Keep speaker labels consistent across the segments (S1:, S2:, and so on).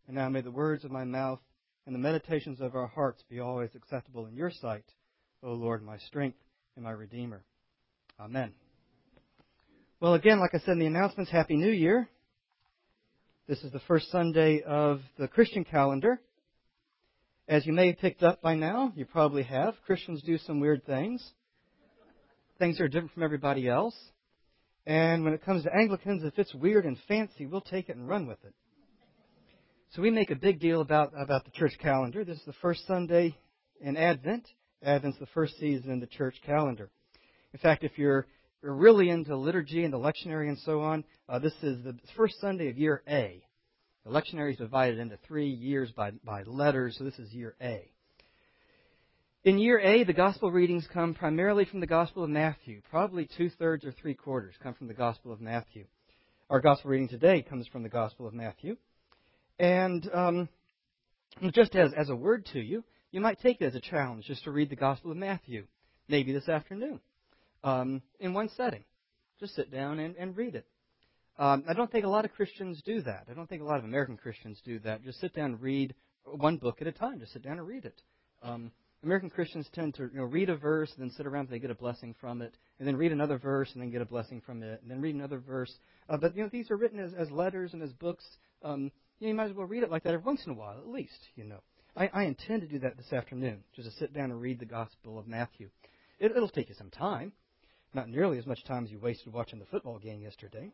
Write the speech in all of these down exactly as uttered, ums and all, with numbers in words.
S1: And now may the words of my mouth and the meditations of our hearts be always acceptable in your sight, O Lord, my strength and my Redeemer. Amen. Well, again, like I said in the announcements, Happy New Year. This is the first Sunday of the Christian calendar. As you may have picked up by now, you probably have, Christians do some weird things. Things are different from everybody else. And when it comes to Anglicans, if it's weird and fancy, we'll take it and run with it. So we make a big deal about, about the church calendar. This is the first Sunday in Advent. Advent's the first season in the church calendar. In fact, if you're, you're really into liturgy and the lectionary and so on, uh, this is the first Sunday of year A. The lectionary is divided into three years by, by letters, so this is year A. In year A, the gospel readings come primarily from the Gospel of Matthew. Probably two-thirds or three-quarters come from the Gospel of Matthew. Our gospel reading today comes from the Gospel of Matthew. And um, just as, as a word to you, you might take it as a challenge just to read the Gospel of Matthew, maybe this afternoon, um, in one setting. Just sit down and, and read it. Um, I don't think a lot of Christians do that. I don't think a lot of American Christians do that. Just sit down and read one book at a time. Just sit down and read it. Um, American Christians tend to you know, read a verse and then sit around and they get a blessing from it, and then read another verse and then get a blessing from it, and then read another verse. Uh, but you know these are written as, as letters and as books. Um, You, know, you might as well read it like that every once in a while, at least, you know. I, I intend to do that this afternoon, just to sit down and read the Gospel of Matthew. It, it'll take you some time. Not nearly as much time as you wasted watching the football game yesterday.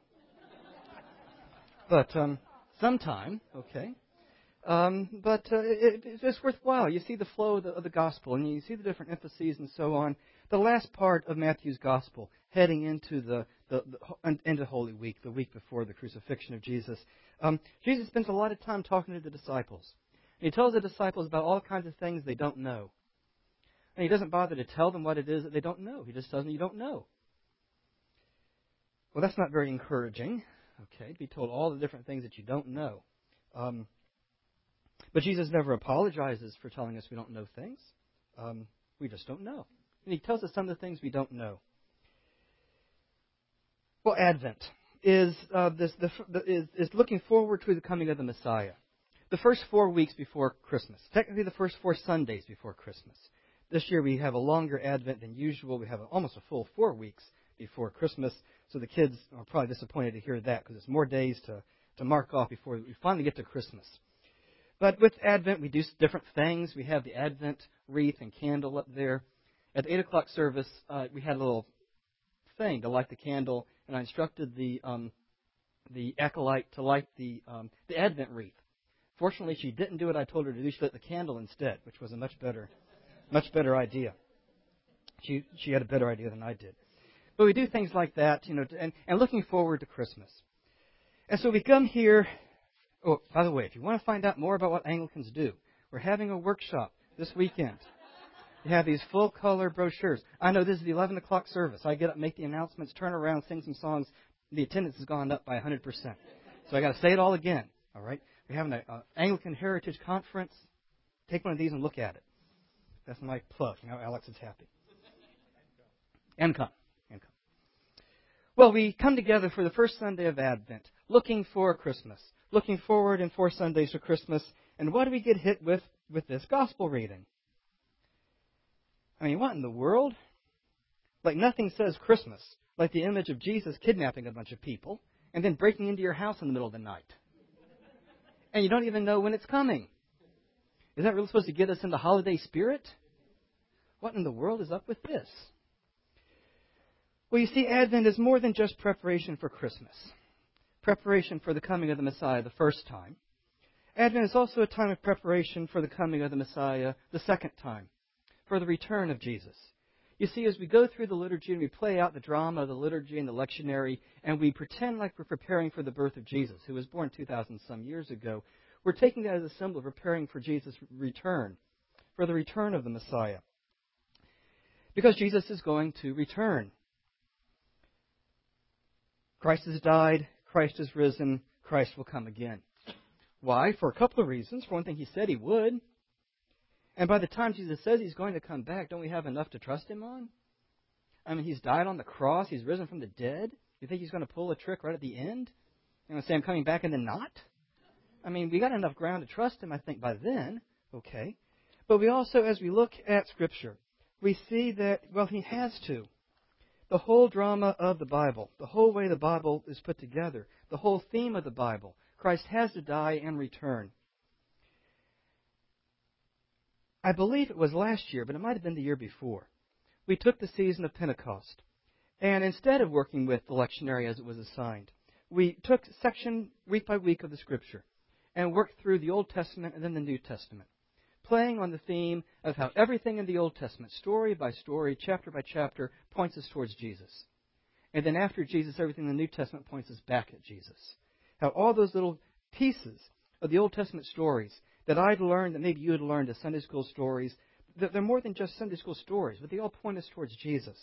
S1: But um, some time, okay. Um, but uh, it, it's just worthwhile. You see the flow of the, of the Gospel, and you see the different emphases and so on. The last part of Matthew's Gospel, heading into the, the, the into Holy Week, the week before the crucifixion of Jesus. Um, Jesus spends a lot of time talking to the disciples. And he tells the disciples about all kinds of things they don't know. And he doesn't bother to tell them what it is that they don't know. He just tells them you don't know. Well, that's not very encouraging. Okay, to be told all the different things that you don't know. Um, but Jesus never apologizes for telling us we don't know things. Um, we just don't know. And he tells us some of the things we don't know. Well, Advent is uh, this the, the, is, is looking forward to the coming of the Messiah. The first four weeks before Christmas. Technically, the first four Sundays before Christmas. This year we have a longer Advent than usual. We have a, almost a full four weeks before Christmas. So the kids are probably disappointed to hear that because it's more days to, to mark off before we finally get to Christmas. But with Advent, we do different things. We have the Advent wreath and candle up there. At the eight o'clock service, uh, we had a little thing to light the candle, and I instructed the um, the acolyte to light the um, the Advent wreath. Fortunately, she didn't do what I told her to do. She lit the candle instead, which was a much better, much better idea. She she had a better idea than I did. But we do things like that, you know, and, and looking forward to Christmas. And so we come here. Oh, by the way, if you want to find out more about what Anglicans do, we're having a workshop this weekend. You have these full-color brochures. I know this is the eleven o'clock service. I get up, make the announcements, turn around, sing some songs. The attendance has gone up by one hundred percent. So I got to say it all again, all right? We're having an Anglican Heritage Conference. Take one of these and look at it. That's my plug. Now Alex is happy. And come. And come. Well, we come together for the first Sunday of Advent, looking for Christmas, looking forward in four Sundays to Christmas. And what do we get hit with with this gospel reading? I mean, what in the world? Like nothing says Christmas, like the image of Jesus kidnapping a bunch of people and then breaking into your house in the middle of the night. And you don't even know when it's coming. Is that really supposed to get us in the holiday spirit? What in the world is up with this? Well, you see, Advent is more than just preparation for Christmas, preparation for the coming of the Messiah the first time. Advent is also a time of preparation for the coming of the Messiah the second time, for the return of Jesus. You see, as we go through the liturgy and we play out the drama of the liturgy and the lectionary, and we pretend like we're preparing for the birth of Jesus, who was born two thousand some years ago, we're taking that as a symbol of preparing for Jesus' return, for the return of the Messiah. Because Jesus is going to return. Christ has died, Christ has risen, Christ will come again. Why? For a couple of reasons. For one thing, He said He would. And by the time Jesus says He's going to come back, don't we have enough to trust Him on? I mean, He's died on the cross. He's risen from the dead. You think He's going to pull a trick right at the end? You know, say, I'm coming back and then not? I mean, we got enough ground to trust Him, I think, by then. Okay. But we also, as we look at Scripture, we see that, well, He has to. The whole drama of the Bible, the whole way the Bible is put together, the whole theme of the Bible, Christ has to die and return. I believe it was last year, but it might have been the year before. We took the season of Pentecost, and instead of working with the lectionary as it was assigned, we took section week by week of the Scripture and worked through the Old Testament and then the New Testament, playing on the theme of how everything in the Old Testament, story by story, chapter by chapter, points us towards Jesus. And then after Jesus, everything in the New Testament points us back at Jesus. How all those little pieces of the Old Testament stories that I'd learned, that maybe you had learned as Sunday school stories, that they're more than just Sunday school stories, but they all point us towards Jesus.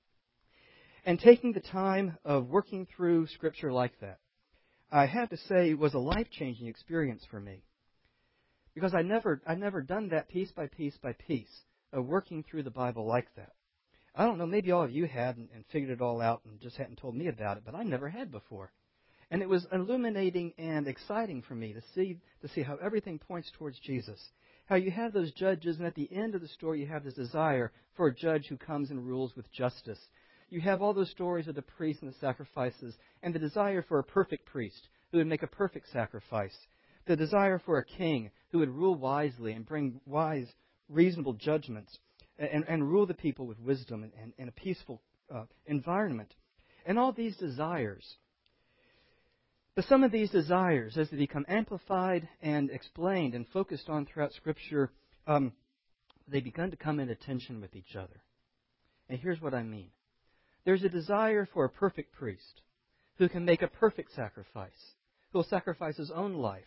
S1: And taking the time of working through Scripture like that, I have to say, was a life-changing experience for me. Because I never, I've never done that piece by piece by piece of working through the Bible like that. I don't know, maybe all of you had and, and figured it all out and just hadn't told me about it, but I never had before. And it was illuminating and exciting for me to see to see how everything points towards Jesus. How you have those judges, and at the end of the story you have this desire for a judge who comes and rules with justice. You have all those stories of the priests and the sacrifices, and the desire for a perfect priest who would make a perfect sacrifice. The desire for a king who would rule wisely and bring wise, reasonable judgments and, and rule the people with wisdom and, and, and a peaceful uh, environment. And all these desires. But some of these desires, as they become amplified and explained and focused on throughout Scripture, um, they begin to come into tension with each other. And here's what I mean. There's a desire for a perfect priest who can make a perfect sacrifice, who will sacrifice his own life.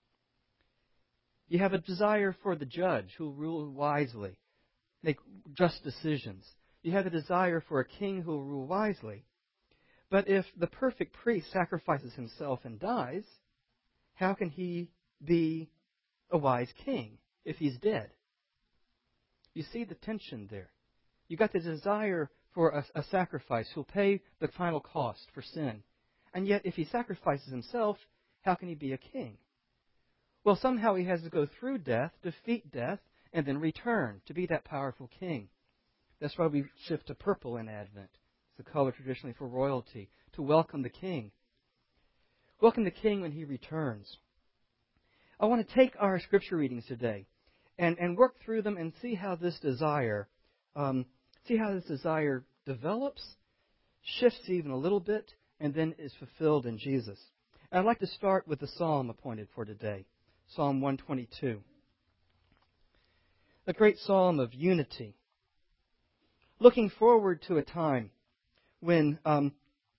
S1: You have a desire for the judge who will rule wisely, make just decisions. You have a desire for a king who will rule wisely. But if the perfect priest sacrifices himself and dies, how can he be a wise king if he's dead? You see the tension there. You've got the desire for a, a sacrifice who'll pay the final cost for sin. And yet, if he sacrifices himself, how can he be a king? Well, somehow he has to go through death, defeat death, and then return to be that powerful king. That's why we shift to purple in Advent. It's the color traditionally for royalty, to welcome the king. Welcome the king when he returns. I want to take our scripture readings today and, and work through them and see how this desire, um, see how this desire develops, shifts even a little bit, and then is fulfilled in Jesus. And I'd like to start with the psalm appointed for today, Psalm one twenty-two. A great psalm of unity, looking forward to a time when um,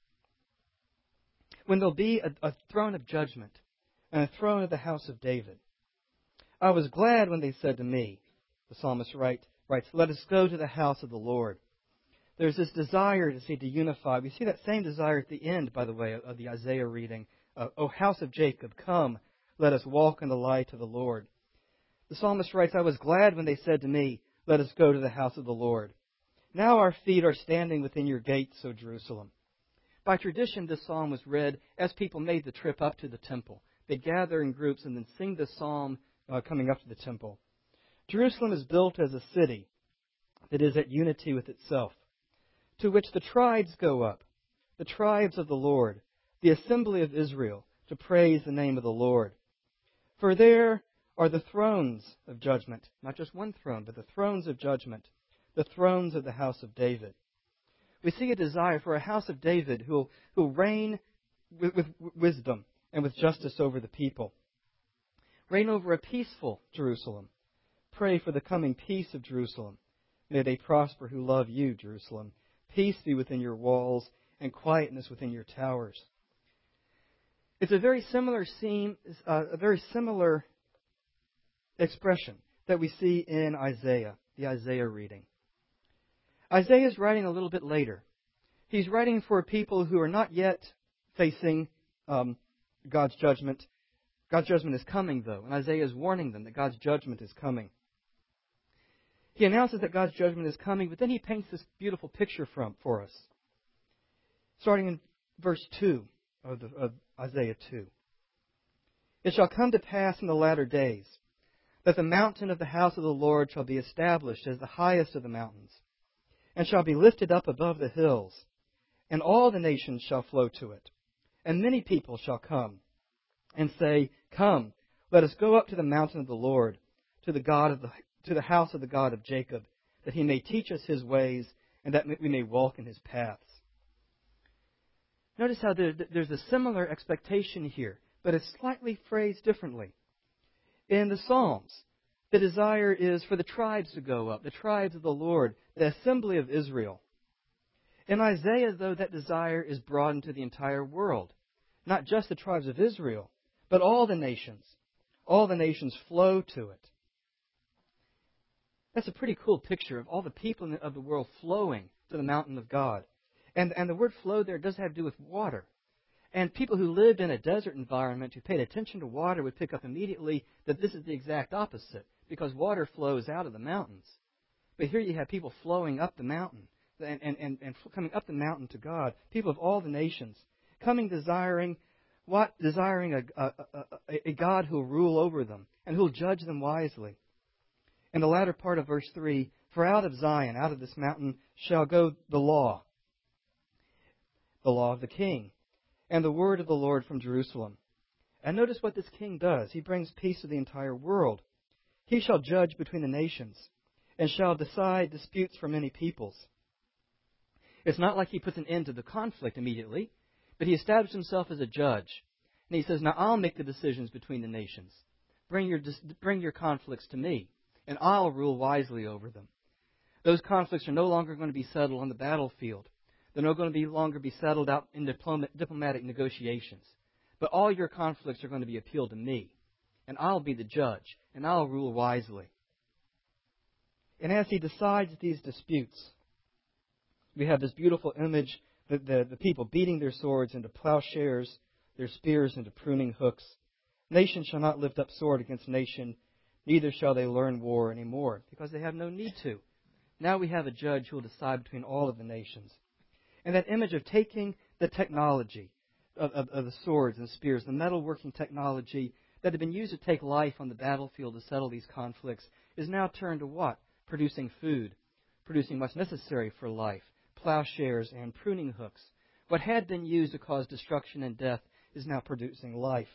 S1: when there'll be a, a throne of judgment and a throne of the house of David. I was glad when they said to me, the psalmist write, writes, let us go to the house of the Lord. There's this desire to see, to unify. We see that same desire at the end, by the way, of the Isaiah reading. Uh, O house of Jacob, come, let us walk in the light of the Lord. The psalmist writes, I was glad when they said to me, let us go to the house of the Lord. Now our feet are standing within your gates, O Jerusalem. By tradition, this psalm was read as people made the trip up to the temple. They'd gather in groups and then sing this psalm uh, coming up to the temple. Jerusalem is built as a city that is at unity with itself, to which the tribes go up, the tribes of the Lord, the assembly of Israel, to praise the name of the Lord. For there are the thrones of judgment, not just one throne, but the thrones of judgment, the thrones of the house of David. We see a desire for a house of David who will, who will reign with, with wisdom and with justice over the people. Reign over a peaceful Jerusalem. Pray for the coming peace of Jerusalem. May they prosper who love you, Jerusalem. Peace be within your walls and quietness within your towers. It's a very similar scene, uh, a very similar expression that we see in Isaiah, the Isaiah reading. Isaiah is writing a little bit later. He's writing for people who are not yet facing um, God's judgment. God's judgment is coming, though, and Isaiah is warning them that God's judgment is coming. He announces that God's judgment is coming, but then he paints this beautiful picture from, for us. Starting in verse two of, the, of Isaiah two. It shall come to pass in the latter days that the mountain of the house of the Lord shall be established as the highest of the mountains, and shall be lifted up above the hills, and all the nations shall flow to it. And many people shall come and say, Come, let us go up to the mountain of the Lord, to the God of the to the house of the God of Jacob, that he may teach us his ways, and that we may walk in his paths. Notice how there, there's a similar expectation here, but it's slightly phrased differently. In the Psalms, the desire is for the tribes to go up, the tribes of the Lord, the assembly of Israel. In Isaiah, though, that desire is broadened to the entire world. Not just the tribes of Israel, but all the nations. All the nations flow to it. That's a pretty cool picture of all the people of the world flowing to the mountain of God. And, and the word flow there does have to do with water. And people who lived in a desert environment, who paid attention to water, would pick up immediately that this is the exact opposite, because water flows out of the mountains. But here you have people flowing up the mountain, and, and, and, and coming up the mountain to God, people of all the nations, coming desiring what? Desiring a, a, a, a God who will rule over them, and who will judge them wisely. In the latter part of verse three, for out of Zion, out of this mountain, shall go the law, the law of the king, and the word of the Lord from Jerusalem. And notice what this king does. He brings peace to the entire world. He shall judge between the nations, and shall decide disputes for many peoples. It's not like he puts an end to the conflict immediately, but he established himself as a judge. And he says, now I'll make the decisions between the nations. Bring your, bring your conflicts to me, and I'll rule wisely over them. Those conflicts are no longer going to be settled on the battlefield. They're no going to be longer be settled out in diploma, diplomatic negotiations. But all your conflicts are going to be appealed to me, and I'll be the judge, and I'll rule wisely. And as he decides these disputes, we have this beautiful image, the, the, the people beating their swords into plowshares, their spears into pruning hooks. Nation shall not lift up sword against nation, neither shall they learn war anymore, because they have no need to. Now we have a judge who will decide between all of the nations. And that image of taking the technology of, of, of the swords and spears, the metalworking technology that had been used to take life on the battlefield to settle these conflicts, is now turned to what? Producing food, producing what's necessary for life, plowshares and pruning hooks. What had been used to cause destruction and death is now producing life.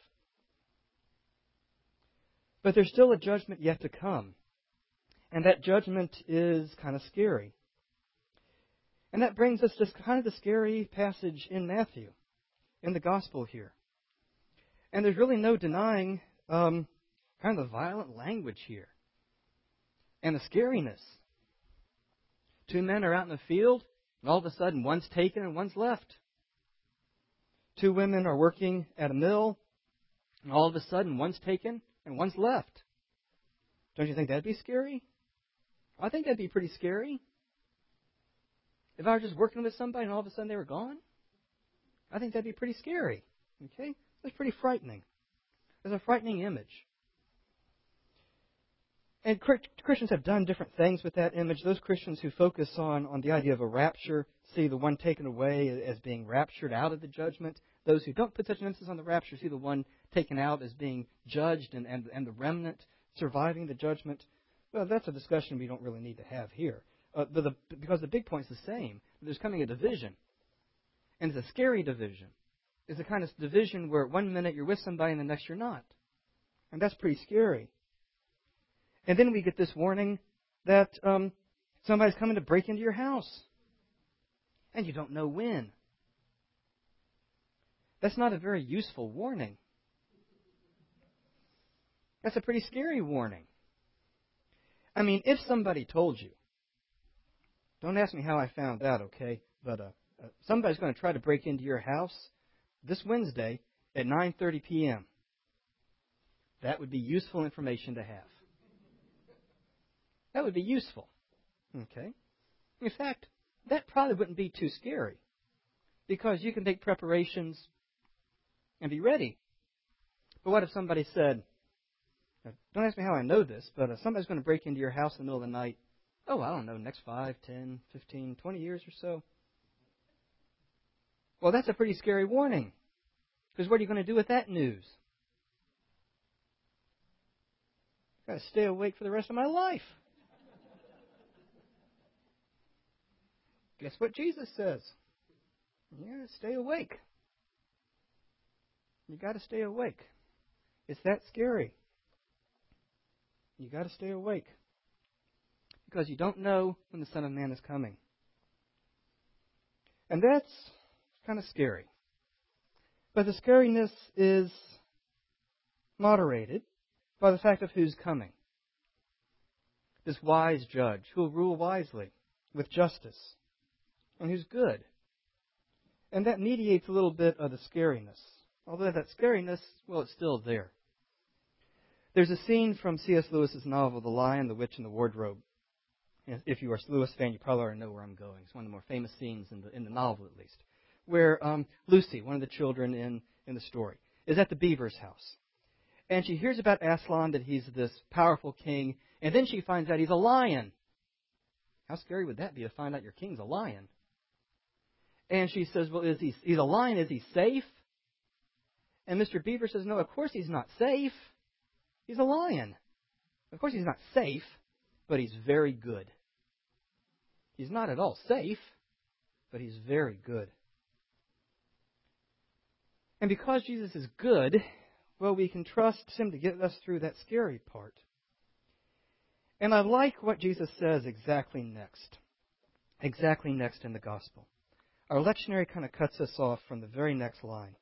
S1: But there's still a judgment yet to come. And that judgment is kind of scary. And that brings us to kind of the scary passage in Matthew, in the gospel here. And there's really no denying um, kind of the violent language here and the scariness. Two men are out in the field, and all of a sudden one's taken and one's left. Two women are working at a mill, and all of a sudden one's taken and one's left. Don't you think that'd be scary? I think that'd be pretty scary. If I was just working with somebody and all of a sudden they were gone, I think that'd be pretty scary. Okay? That's pretty frightening. It's a frightening image. And Christians have done different things with that image. Those Christians who focus on, on the idea of a rapture see the one taken away as being raptured out of the judgment. Those who don't put such an emphasis on the rapture see the one taken out as being judged and, and, and the remnant surviving the judgment. Well, that's a discussion we don't really need to have here. Uh, but the, because the big point is the same. There's coming a division. And it's a scary division. It's a kind of division where one minute you're with somebody and the next you're not. And that's pretty scary. And then we get this warning that um, somebody's coming to break into your house. And you don't know when. That's not a very useful warning. That's a pretty scary warning. I mean, if somebody told you, don't ask me how I found that, okay? But uh, uh, somebody's going to try to break into your house this Wednesday at nine thirty p.m. That would be useful information to have. That would be useful. Okay? In fact, that probably wouldn't be too scary, because you can make preparations and be ready. But what if somebody said, don't ask me how I know this, but uh, somebody's going to break into your house in the middle of the night, oh, I don't know, next five, ten, fifteen, twenty years or so. Well, that's a pretty scary warning, because what are you going to do with that news? I've got to stay awake for the rest of my life. Guess what Jesus says? You got to stay awake. You got to stay awake. It's that scary. You got to stay awake. Because you don't know when the Son of Man is coming. And that's kind of scary. But the scariness is moderated by the fact of who's coming. This wise judge who will rule wisely with justice and who's good. And that mediates a little bit of the scariness. Although that scariness, well, it's still there. There's a scene from C S Lewis's novel, The Lion, the Witch, and the Wardrobe. If you are a Lewis fan, you probably already know where I'm going. It's one of the more famous scenes in the in the novel, at least, where um, Lucy, one of the children in, in the story, is at the beaver's house. And she hears about Aslan, that he's this powerful king, and then she finds out he's a lion. How scary would that be to find out your king's a lion? And she says, well, is he, he's a lion, is he safe? And Mister Beaver says, no, of course he's not safe. He's a lion. Of course he's not safe, but he's very good. He's not at all safe, but he's very good. And because Jesus is good, well, we can trust him to get us through that scary part. And I like what Jesus says exactly next. Exactly next in the gospel. Our lectionary kind of cuts us off from the very next line.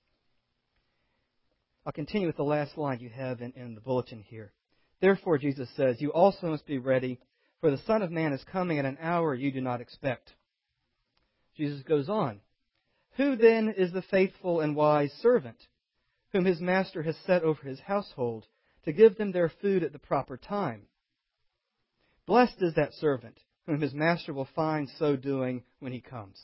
S1: I'll continue with the last line you have in, in the bulletin here. Therefore, Jesus says, you also must be ready, for the Son of Man is coming at an hour you do not expect. Jesus goes on. Who then is the faithful and wise servant, whom his master has set over his household, to give them their food at the proper time? Blessed is that servant, whom his master will find so doing when he comes.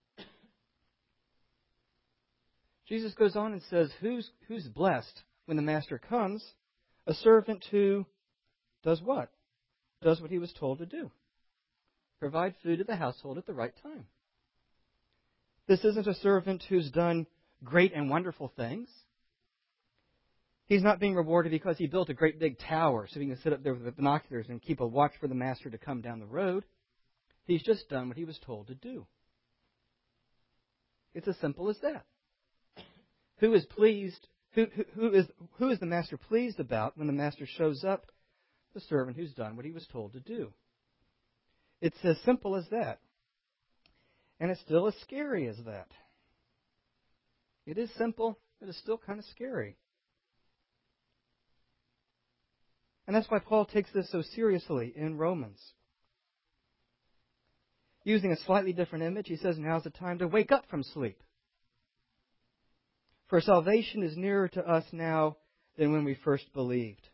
S1: Jesus goes on and says, who's, who's blessed when the master comes? A servant who does what? Does what he was told to do. Provide food to the household at the right time. This isn't a servant who's done great and wonderful things. He's not being rewarded because he built a great big tower so he can sit up there with the binoculars and keep a watch for the master to come down the road. He's just done what he was told to do. It's as simple as that. Who is pleased? Who, who, who is who is the master pleased about when the master shows up? The servant who's done what he was told to do. It's as simple as that. And it's still as scary as that. It is simple, but it's still kind of scary. And that's why Paul takes this so seriously in Romans. Using a slightly different image, he says, now's the time to wake up from sleep. For salvation is nearer to us now than when we first believed.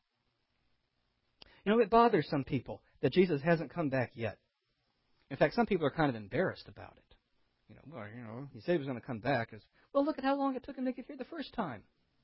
S1: You know, it bothers some people that Jesus hasn't come back yet. In fact, some people are kind of embarrassed about it. You know, well, you know, he said he was going to come back. As, well, look at how long it took him to get here the first time.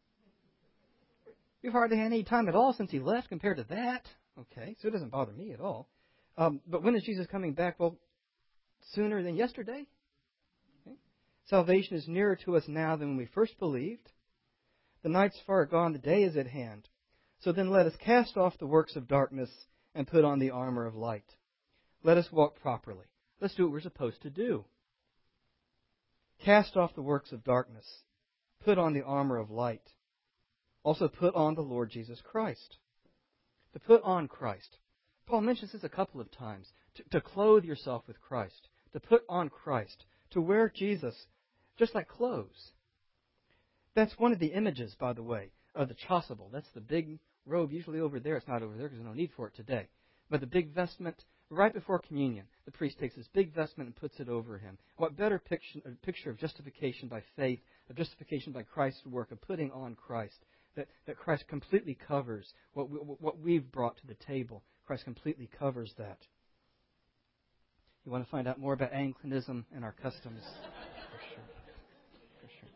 S1: We've hardly had any time at all since he left compared to that. Okay, so it doesn't bother me at all. Um, but when is Jesus coming back? Well, sooner than yesterday. Okay. Salvation is nearer to us now than when we first believed. The night's far gone, the day is at hand. So then let us cast off the works of darkness and put on the armor of light. Let us walk properly. Let's do what we're supposed to do. Cast off the works of darkness. Put on the armor of light. Also put on the Lord Jesus Christ. To put on Christ. Paul mentions this a couple of times. To, to clothe yourself with Christ. To put on Christ. To wear Jesus just like clothes. That's one of the images, by the way, of the chasuble. That's the big robe, usually over there. It's not over there because there's no need for it today. But the big vestment, right before communion, the priest takes this big vestment and puts it over him. What better picture, a picture of justification by faith, of justification by Christ's work, of putting on Christ. That, that Christ completely covers what, we, what we've brought to the table. Christ completely covers that. You want to find out more about Anglicanism and our customs? For sure. For sure.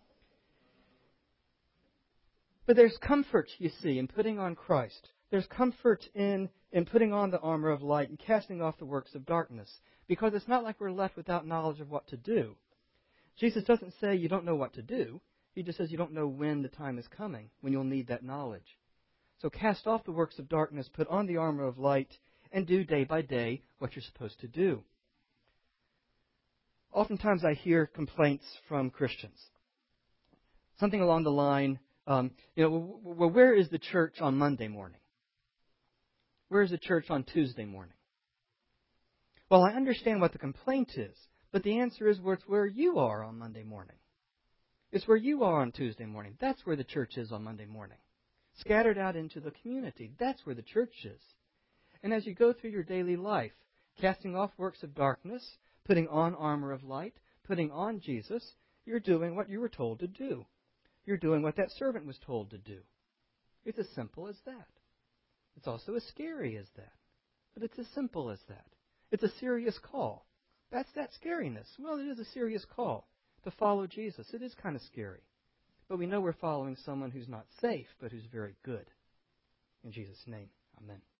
S1: But there's comfort, you see, in putting on Christ. There's comfort in, in putting on the armor of light and casting off the works of darkness. Because it's not like we're left without knowledge of what to do. Jesus doesn't say you don't know what to do. He just says you don't know when the time is coming, when you'll need that knowledge. So cast off the works of darkness, put on the armor of light, and do day by day what you're supposed to do. Oftentimes I hear complaints from Christians. Something along the line, um, you know, well, where is the church on Monday morning? Where is the church on Tuesday morning? Well, I understand what the complaint is, but the answer is, well, it's where you are on Monday morning. It's where you are on Tuesday morning. That's where the church is on Monday morning. Scattered out into the community. That's where the church is. And as you go through your daily life, casting off works of darkness, putting on armor of light, putting on Jesus, you're doing what you were told to do. You're doing what that servant was told to do. It's as simple as that. It's also as scary as that. But it's as simple as that. It's a serious call. That's that scariness. Well, it is a serious call to follow Jesus. It is kind of scary. But we know we're following someone who's not safe, but who's very good. In Jesus' name, amen.